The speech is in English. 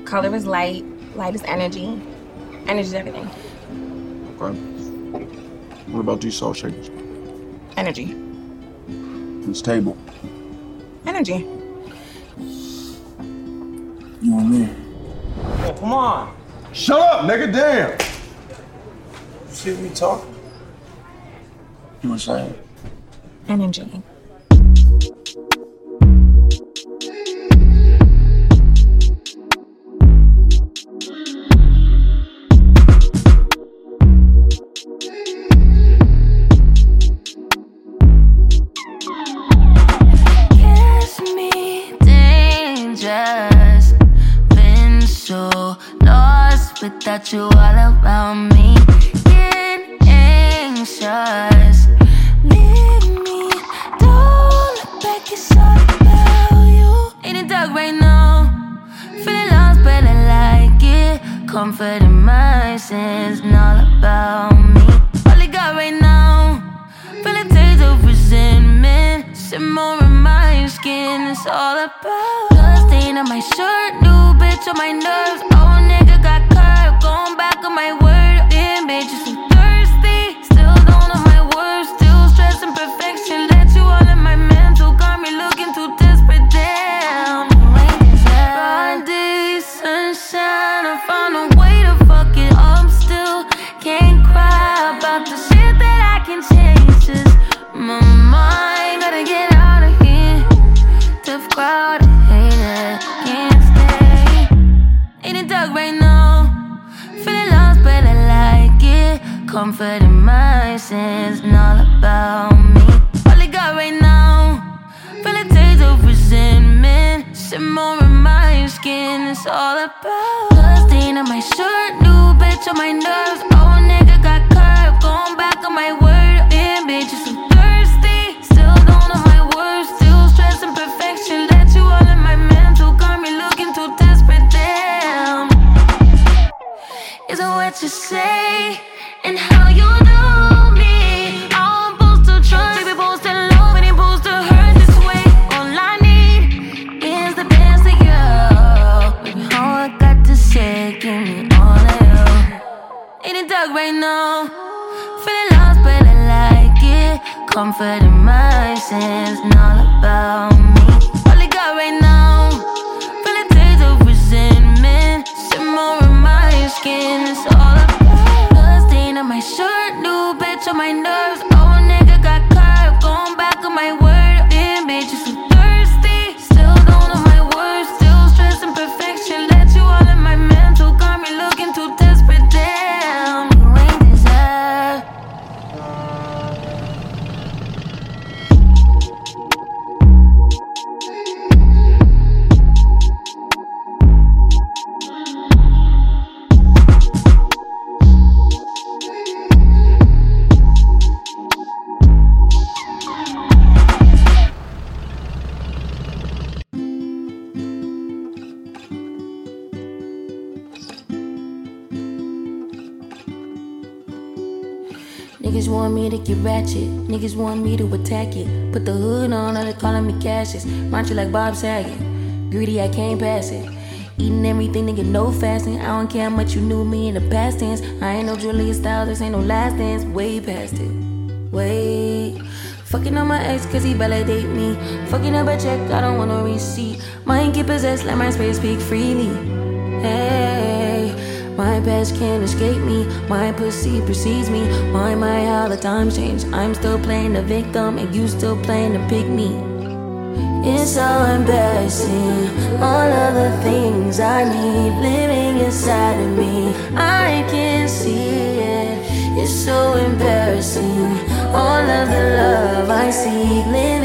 Color is light. Light is energy. Energy is everything. Okay. What about these salt shakers? Energy. This table? Energy. You and me. Oh, come on. Shut up, nigga, damn! You see me talking? You were saying? Energy. Without you all around me, getting anxious. Leave me, don't look back, it's all about you. In the dark right now, feeling lost but I like it. Comfort in my sins and all about me. All I got right now, feel a taste of resentment. Simmer in my skin, it's all about. Blood stain on my shirt, new bitch on my nerves. Oh nigga got going back on my word, damn bitch, you so thirsty. Still don't know my words, still stressing perfection. Let you all in my mental, got me looking too desperate, damn. Broad day, sunshine, I found a way to fuck it up still. Can't cry about the shit that I can change. Just my mind, gotta get out of here. Tough crowd, I hate it, can't stay. In the dark right now, feeling lost, but I like it. Comfort in my sins and all about me. All I got right now, feel a taste of resentment. Simmer in my skin, it's all about. Blood stain on my shirt, new bitch on my nerves. Oh nigga got curved, going back on my word. Damn bitch, you so thirsty. Still don't know my words, still stressing perfection. Let you all in my mental, got me looking too desperate, damn. Isn't what you say and how you do me. I'm supposed to trust, baby, supposed to love, and ain't supposed to hurt this way. All I need is the best of you. Baby, all I got to say, give me all of you. In the dark right now, feeling lost, but I like it. Comfort in my sins and all about me. All I got right now, feel a taste of resentment. Simmer in my skin, it's all about. Blood stain on my shirt, new bitch on my nerves. Oh nigga got curved, going back on my word. Damn bitch, you so thirsty. Still don't know my words, still stressing perfection. Let you all in my mental, got me looking too desperate, damn. You ain't deserve. Niggas want me to get ratchet, niggas want me to attack it. Put the hood on, or they calling me Cassius. Mind you like Bob Saget, greedy I can't pass it. Eating everything, nigga, no fasting. I don't care how much you knew me in the past tense. I ain't no Julia Stiles, this ain't no last dance. Way past it, wait. Fucking on my ex cause he validate me. Fucking up a check, I don't want no receipt. Mind get possessed, let my space speak freely. Hey, my past can't escape me. My pussy precedes me. Why am I how the times change? I'm still playing the victim and you still playing the pygmy. It's so embarrassing. All of the things I need living inside of me. I can't see it. It's so embarrassing. All of the love I seek